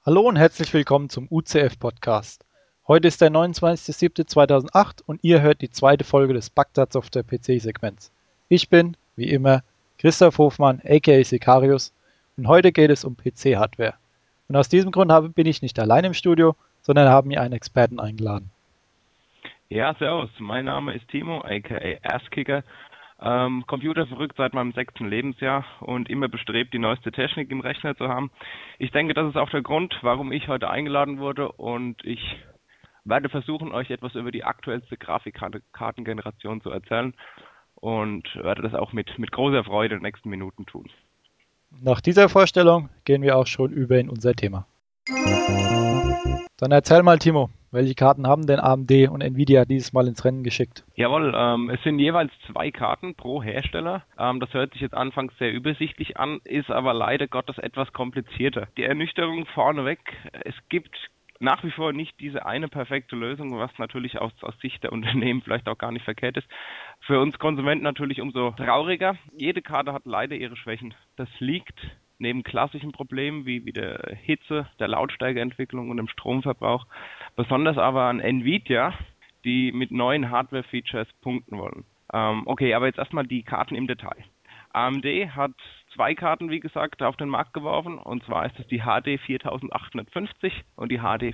Hallo und herzlich willkommen zum UCF-Podcast. Heute ist der 29.07.2008 und ihr hört die zweite Folge des Bagdad Software PC-Segments. Ich bin, wie immer, Christoph Hofmann, aka Sicarius, und heute geht es um PC-Hardware. Und aus diesem Grund bin ich nicht allein im Studio, sondern habe mir einen Experten eingeladen. Ja, servus. Mein Name ist Timo, aka Asskicker. Computer verrückt seit meinem 6. Lebensjahr und immer bestrebt, die neueste Technik im Rechner zu haben. Ich denke, das ist auch der Grund, warum ich heute eingeladen wurde, und ich werde versuchen, euch etwas über die aktuellste Grafikkartengeneration zu erzählen und werde das auch mit großer Freude in den nächsten Minuten tun. Nach dieser Vorstellung gehen wir auch schon über in unser Thema. Dann erzähl mal, Timo, welche Karten haben denn AMD und Nvidia dieses Mal ins Rennen geschickt? Jawohl, es sind jeweils 2 Karten pro Hersteller. Das hört sich jetzt anfangs sehr übersichtlich an, ist aber leider Gottes etwas komplizierter. Die Ernüchterung vorneweg: es gibt nach wie vor nicht diese eine perfekte Lösung, was natürlich aus Sicht der Unternehmen vielleicht auch gar nicht verkehrt ist. Für uns Konsumenten natürlich umso trauriger. Jede Karte hat leider ihre Schwächen. Das liegt neben klassischen Problemen wie der Hitze, der Lautstärkeentwicklung und dem Stromverbrauch besonders aber an Nvidia, die mit neuen Hardware-Features punkten wollen. Okay, aber jetzt erstmal die Karten im Detail. AMD hat 2 Karten, wie gesagt, auf den Markt geworfen, und zwar ist es die HD 4850 und die HD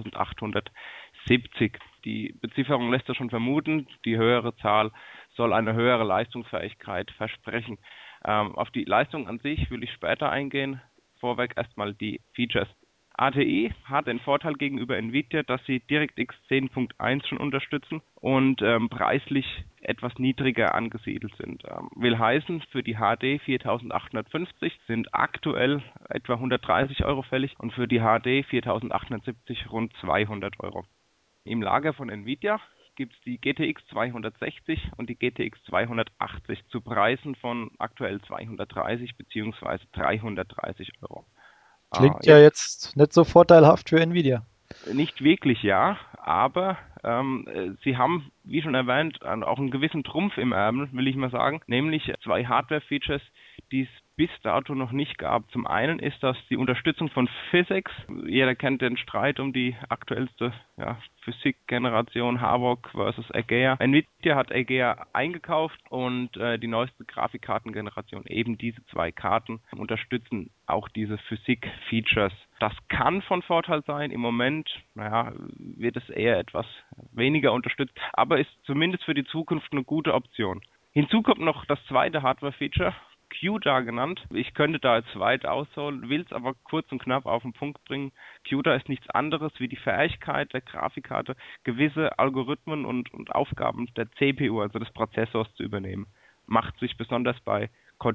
4870. Die Bezifferung lässt ja schon vermuten, die höhere Zahl soll eine höhere Leistungsfähigkeit versprechen. Auf die Leistung an sich will ich später eingehen. Vorweg erstmal die Features. ATI hat den Vorteil gegenüber Nvidia, dass sie DirectX 10.1 schon unterstützen und preislich etwas niedriger angesiedelt sind. Will heißen, für die HD 4850 sind aktuell etwa 130 Euro fällig und für die HD 4870 rund 200 Euro. Im Lager von Nvidia gibt es die GTX 260 und die GTX 280 zu Preisen von aktuell 230 bzw. 330 Euro. Klingt ja jetzt nicht so vorteilhaft für Nvidia. Nicht wirklich, ja, aber sie haben, wie schon erwähnt, auch einen gewissen Trumpf im Ärmel, will ich mal sagen, nämlich 2 Hardware-Features, die es bis dato noch nicht gab. Zum einen ist das die Unterstützung von PhysX. Jeder kennt den Streit um die aktuellste Physik-Generation Havok versus Agea. Nvidia hat Agea eingekauft und die neueste Grafikkartengeneration, eben diese 2 Karten, unterstützen auch diese Physik-Features. Das kann von Vorteil sein. Im Moment, wird es eher etwas weniger unterstützt, aber ist zumindest für die Zukunft eine gute Option. Hinzu kommt noch das zweite Hardware-Feature, CUDA genannt. Ich könnte da jetzt weit ausholen, will es aber kurz und knapp auf den Punkt bringen. CUDA ist nichts anderes wie die Fähigkeit der Grafikkarte, gewisse Algorithmen und Aufgaben der CPU, also des Prozessors, zu übernehmen. Macht sich besonders bei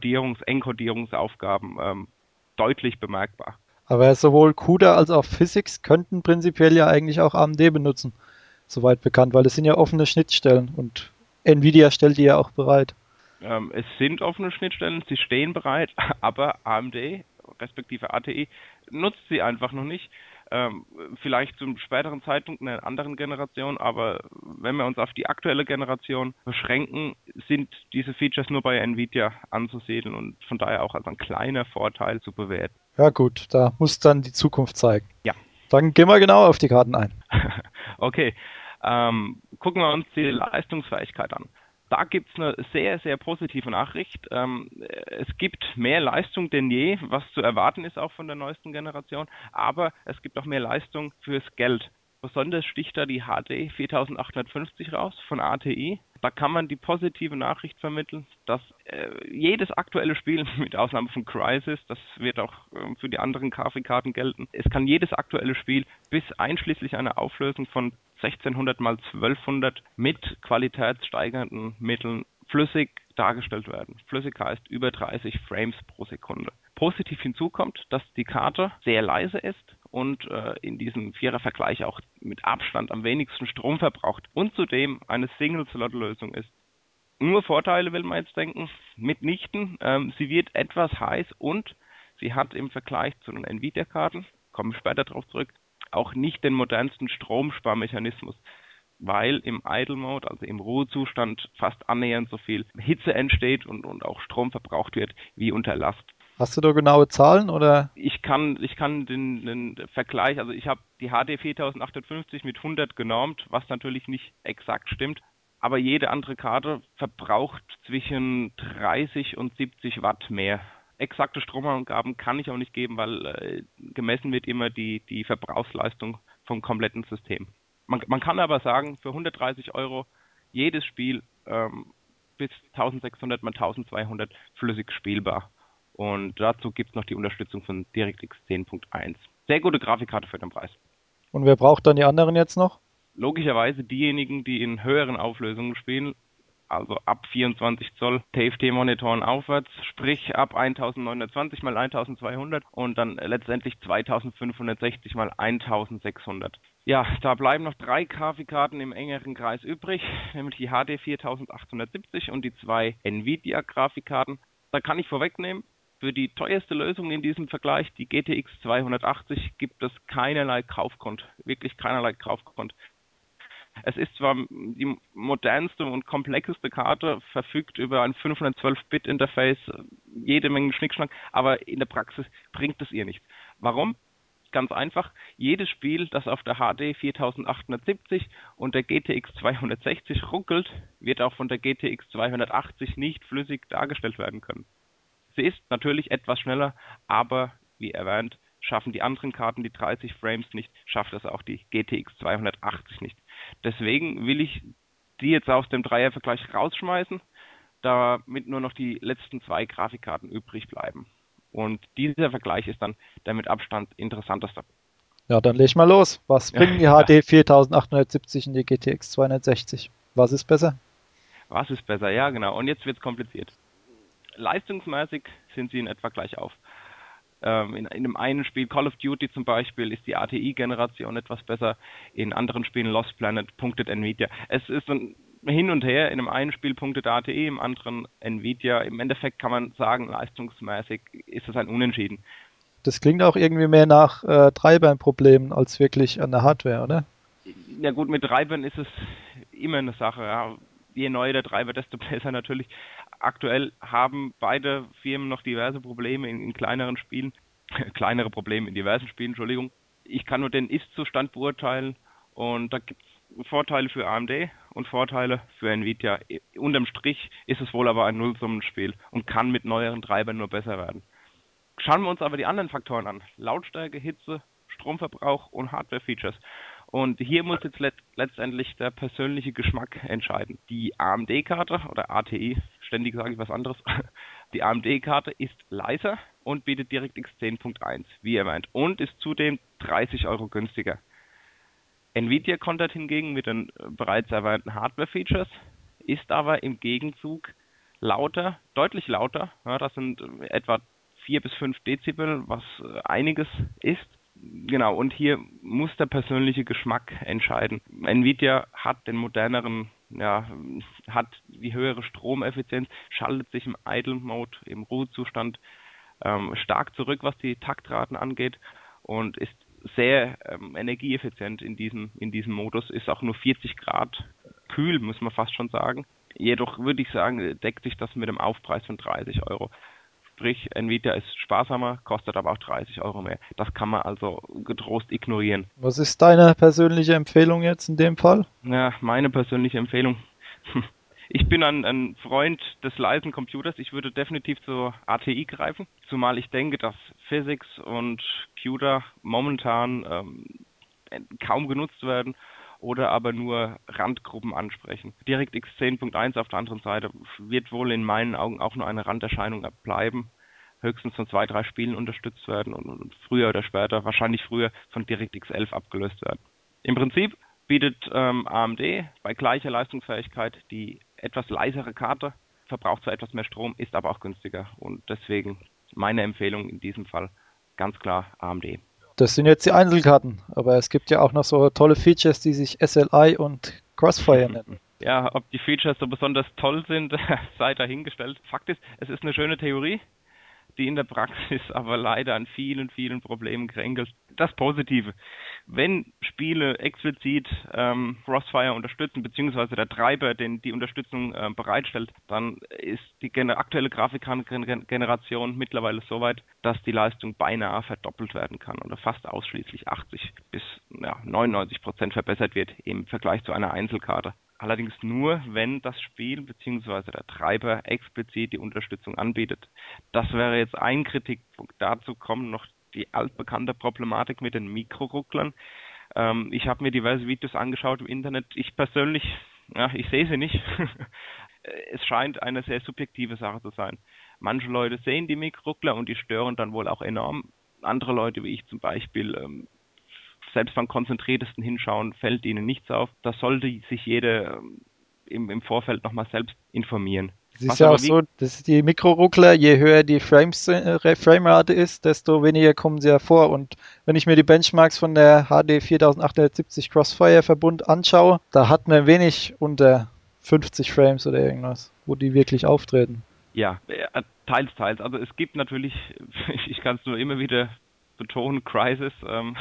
Enkodierungsaufgaben deutlich bemerkbar. Aber sowohl CUDA als auch PhysX könnten prinzipiell ja eigentlich auch AMD benutzen, soweit bekannt, weil es sind ja offene Schnittstellen und Nvidia stellt die ja auch bereit. Es sind offene Schnittstellen, sie stehen bereit, aber AMD, respektive ATI, nutzt sie einfach noch nicht. Vielleicht zum späteren Zeitpunkt in einer anderen Generation, aber wenn wir uns auf die aktuelle Generation beschränken, sind diese Features nur bei Nvidia anzusiedeln und von daher auch als ein kleiner Vorteil zu bewerten. Ja gut, da muss dann die Zukunft zeigen. Ja. Dann gehen wir genau auf die Karten ein. Okay, gucken wir uns die Leistungsfähigkeit an. Da gibt es eine sehr, sehr positive Nachricht. Es gibt mehr Leistung denn je, was zu erwarten ist auch von der neuesten Generation, aber es gibt auch mehr Leistung fürs Geld. Besonders sticht da die HD 4850 raus von ATI. Da kann man die positive Nachricht vermitteln, dass jedes aktuelle Spiel, mit Ausnahme von Crysis, das wird auch für die anderen Grafikkarten gelten, es kann jedes aktuelle Spiel bis einschließlich einer Auflösung von 1600 x 1200 mit qualitätssteigernden Mitteln flüssig dargestellt werden. Flüssig heißt über 30 Frames pro Sekunde. Positiv hinzu kommt, dass die Karte sehr leise ist und in diesem Vierer-Vergleich auch mit Abstand am wenigsten Strom verbraucht und zudem eine Single-Slot-Lösung ist. Nur Vorteile will man jetzt denken, mitnichten. Sie wird etwas heiß und sie hat im Vergleich zu den Nvidia-Karten, kommen wir später darauf zurück, auch nicht den modernsten Stromsparmechanismus, weil im Idle Mode, also im Ruhezustand, fast annähernd so viel Hitze entsteht und auch Strom verbraucht wird wie unter Last. Hast du da genaue Zahlen oder? Ich kann den Vergleich, also ich habe die HD 4850 mit 100 genormt, was natürlich nicht exakt stimmt, aber jede andere Karte verbraucht zwischen 30 und 70 Watt mehr. Exakte Stromangaben kann ich auch nicht geben, weil gemessen wird immer die Verbrauchsleistung vom kompletten System. Man kann aber sagen, für 130 Euro jedes Spiel bis 1600 mal 1200 flüssig spielbar. Und dazu gibt es noch die Unterstützung von DirectX 10.1. Sehr gute Grafikkarte für den Preis. Und wer braucht dann die anderen jetzt noch? Logischerweise diejenigen, die in höheren Auflösungen spielen, also ab 24 Zoll TFT-Monitoren aufwärts, sprich ab 1920 mal 1200 und dann letztendlich 2560 mal 1600. Ja, da bleiben noch 3 Grafikkarten im engeren Kreis übrig, nämlich die HD 4870 und die 2 Nvidia-Grafikkarten. Da kann ich vorwegnehmen, für die teuerste Lösung in diesem Vergleich, die GTX 280, gibt es keinerlei Kaufgrund, wirklich keinerlei Kaufgrund. Es ist zwar die modernste und komplexeste Karte, verfügt über ein 512-Bit-Interface, jede Menge Schnickschnack, aber in der Praxis bringt es ihr nichts. Warum? Ganz einfach, jedes Spiel, das auf der HD 4870 und der GTX 260 ruckelt, wird auch von der GTX 280 nicht flüssig dargestellt werden können. Sie ist natürlich etwas schneller, aber wie erwähnt, schaffen die anderen Karten die 30 Frames nicht, schafft es auch die GTX 280 nicht. Deswegen will ich die jetzt aus dem Dreiervergleich rausschmeißen, damit nur noch die letzten 2 Grafikkarten übrig bleiben. Und dieser Vergleich ist dann der mit Abstand interessanteste. Ja, dann leg mal los. Was bringen die HD 4870 und die GTX 260? Was ist besser? Was ist besser? Ja, genau. Und jetzt wird es kompliziert. Leistungsmäßig sind sie in etwa gleich auf. In dem einen Spiel Call of Duty zum Beispiel ist die ATI-Generation etwas besser, in anderen Spielen Lost Planet punktet Nvidia. Es ist ein Hin und Her, in dem einen Spiel punktet ATI, im anderen Nvidia. Im Endeffekt kann man sagen, leistungsmäßig ist es ein Unentschieden. Das klingt auch irgendwie mehr nach Treibern-Problemen als wirklich an der Hardware, oder? Ja gut, mit Treibern ist es immer eine Sache. Ja. Je neuer der Treiber, desto besser natürlich. Aktuell haben beide Firmen noch diverse Probleme in kleineren Spielen. Kleinere Probleme in diversen Spielen, Entschuldigung. Ich kann nur den Ist-Zustand beurteilen und da gibt es Vorteile für AMD und Vorteile für Nvidia. Unterm Strich ist es wohl aber ein Nullsummenspiel und kann mit neueren Treibern nur besser werden. Schauen wir uns aber die anderen Faktoren an. Lautstärke, Hitze, Stromverbrauch und Hardware-Features. Und hier muss jetzt letztendlich der persönliche Geschmack entscheiden. Die AMD-Karte oder ATI, ständig sage ich was anderes, die AMD-Karte ist leiser und bietet DirectX 10.1, wie erwähnt, und ist zudem 30 Euro günstiger. Nvidia kontert hingegen mit den bereits erwähnten Hardware-Features, ist aber im Gegenzug lauter, deutlich lauter. Ja, das sind etwa 4 bis 5 Dezibel, was einiges ist. Genau, und hier muss der persönliche Geschmack entscheiden. Nvidia hat den moderneren, hat die höhere Stromeffizienz, schaltet sich im Idle-Mode, im Ruhezustand stark zurück, was die Taktraten angeht und ist sehr energieeffizient in diesem Modus, ist auch nur 40 Grad kühl, muss man fast schon sagen. Jedoch würde ich sagen, deckt sich das mit dem Aufpreis von 30 Euro. Sprich, Nvidia ist sparsamer, kostet aber auch 30 Euro mehr. Das kann man also getrost ignorieren. Was ist deine persönliche Empfehlung jetzt in dem Fall? Ja, meine persönliche Empfehlung. Ich bin ein Freund des leisen Computers. Ich würde definitiv zur ATI greifen, zumal ich denke, dass Physics und Computer momentan kaum genutzt werden oder aber nur Randgruppen ansprechen. DirectX 10.1 auf der anderen Seite wird wohl in meinen Augen auch nur eine Randerscheinung bleiben, höchstens von 2, 3 Spielen unterstützt werden und früher oder später, wahrscheinlich früher, von DirectX 11 abgelöst werden. Im Prinzip bietet AMD bei gleicher Leistungsfähigkeit die etwas leisere Karte, verbraucht zwar etwas mehr Strom, ist aber auch günstiger und deswegen meine Empfehlung in diesem Fall ganz klar AMD. Das sind jetzt die Einzelkarten, aber es gibt ja auch noch so tolle Features, die sich SLI und Crossfire nennen. Ja, ob die Features so besonders toll sind, sei dahingestellt. Fakt ist, es ist eine schöne Theorie, die in der Praxis aber leider an vielen, vielen Problemen kränkelt. das Positive. Wenn Spiele explizit Crossfire unterstützen, beziehungsweise der Treiber, den die Unterstützung bereitstellt, dann ist die aktuelle Grafikkartengeneration mittlerweile so weit, dass die Leistung beinahe verdoppelt werden kann oder fast ausschließlich 80 bis 99% verbessert wird im Vergleich zu einer Einzelkarte. Allerdings nur, wenn das Spiel bzw. der Treiber explizit die Unterstützung anbietet. Das wäre jetzt ein Kritikpunkt. Dazu kommt noch die altbekannte Problematik mit den Mikrorucklern. Ich habe mir diverse Videos angeschaut im Internet. Ich persönlich, ich sehe sie nicht. Es scheint eine sehr subjektive Sache zu sein. Manche Leute sehen die Mikroruckler und die stören dann wohl auch enorm. Andere Leute, wie ich zum Beispiel, selbst beim konzentriertesten Hinschauen fällt ihnen nichts auf. Da sollte sich jeder im Vorfeld nochmal selbst informieren. Es ist ja auch so, dass die Mikroruckler, je höher die Framerate ist, desto weniger kommen sie hervor. Und wenn ich mir die Benchmarks von der HD 4870 Crossfire Verbund anschaue, da hat man wenig unter 50 Frames oder irgendwas, wo die wirklich auftreten. Ja, teils. Also es gibt natürlich, ich kann es nur immer wieder betonen, Crysis.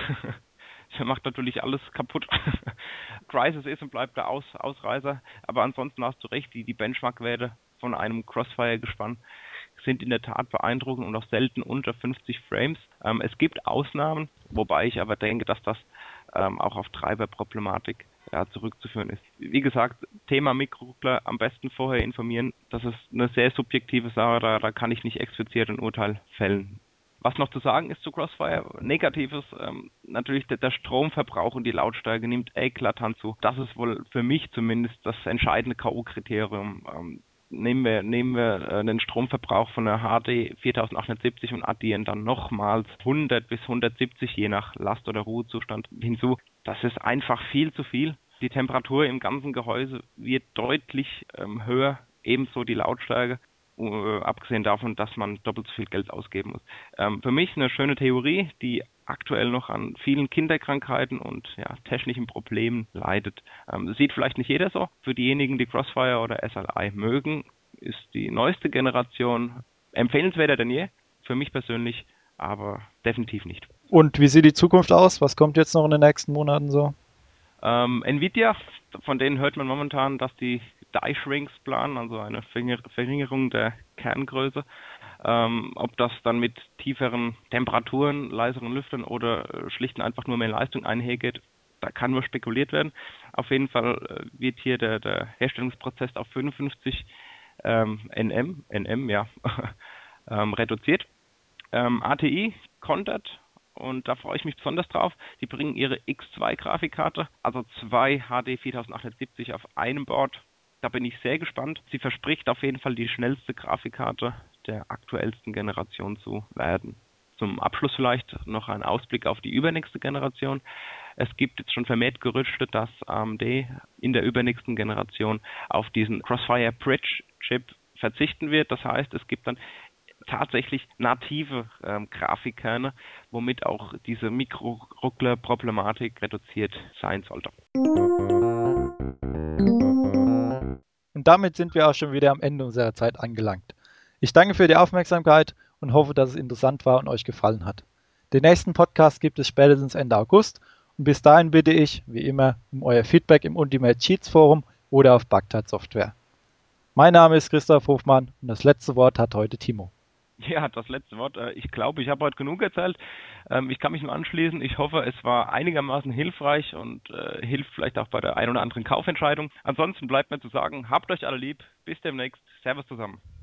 Der macht natürlich alles kaputt. Crysis ist und bleibt der Ausreißer, aber ansonsten hast du recht, die Benchmark-Werte von einem Crossfire-Gespann sind in der Tat beeindruckend und auch selten unter 50 Frames. Es gibt Ausnahmen, wobei ich aber denke, dass das auch auf Treiberproblematik zurückzuführen ist. Wie gesagt, Thema Mikroruckler, am besten vorher informieren. Das ist eine sehr subjektive Sache, da kann ich nicht explizit ein Urteil fällen. Was noch zu sagen ist zu Crossfire? Negatives, natürlich der Stromverbrauch und die Lautstärke nimmt eklatant zu. Das ist wohl für mich zumindest das entscheidende K.O.-Kriterium. Nehmen wir den Stromverbrauch von der HD 4870 und addieren dann nochmals 100 bis 170 je nach Last- oder Ruhezustand hinzu. Das ist einfach viel zu viel. Die Temperatur im ganzen Gehäuse wird deutlich höher, ebenso die Lautstärke. Abgesehen davon, dass man doppelt so viel Geld ausgeben muss. Für mich eine schöne Theorie, die aktuell noch an vielen Kinderkrankheiten und technischen Problemen leidet. Sieht vielleicht nicht jeder so. Für diejenigen, die Crossfire oder SLI mögen, ist die neueste Generation empfehlenswerter denn je. Für mich persönlich aber definitiv nicht. Und wie sieht die Zukunft aus? Was kommt jetzt noch in den nächsten Monaten so? Nvidia, von denen hört man momentan, dass die Die Shrinks planen, also eine Verringerung der Kerngröße. Ob das dann mit tieferen Temperaturen, leiseren Lüftern oder schlicht und einfach nur mehr Leistung einhergeht, da kann nur spekuliert werden. Auf jeden Fall wird hier der Herstellungsprozess auf 55 NM reduziert. ATI kontert. Und da freue ich mich besonders drauf. Sie bringen ihre X2-Grafikkarte, also zwei HD 4870 auf einem Board. Da bin ich sehr gespannt. Sie verspricht auf jeden Fall die schnellste Grafikkarte der aktuellsten Generation zu werden. Zum Abschluss vielleicht noch ein Ausblick auf die übernächste Generation. Es gibt jetzt schon vermehrt Gerüchte, dass AMD in der übernächsten Generation auf diesen Crossfire Bridge Chip verzichten wird. Das heißt, es gibt dann tatsächlich native Grafikkerne, womit auch diese Mikroruckler-Problematik reduziert sein sollte. Und damit sind wir auch schon wieder am Ende unserer Zeit angelangt. Ich danke für die Aufmerksamkeit und hoffe, dass es interessant war und euch gefallen hat. Den nächsten Podcast gibt es spätestens Ende August und bis dahin bitte ich, wie immer, um euer Feedback im Ultimate Cheats Forum oder auf Bagdad Software. Mein Name ist Christoph Hofmann und das letzte Wort hat heute Timo. Ja, das letzte Wort. Ich glaube, ich habe heute genug erzählt. Ich kann mich nur anschließen. Ich hoffe, es war einigermaßen hilfreich und hilft vielleicht auch bei der ein oder anderen Kaufentscheidung. Ansonsten bleibt mir zu sagen, habt euch alle lieb. Bis demnächst. Servus zusammen.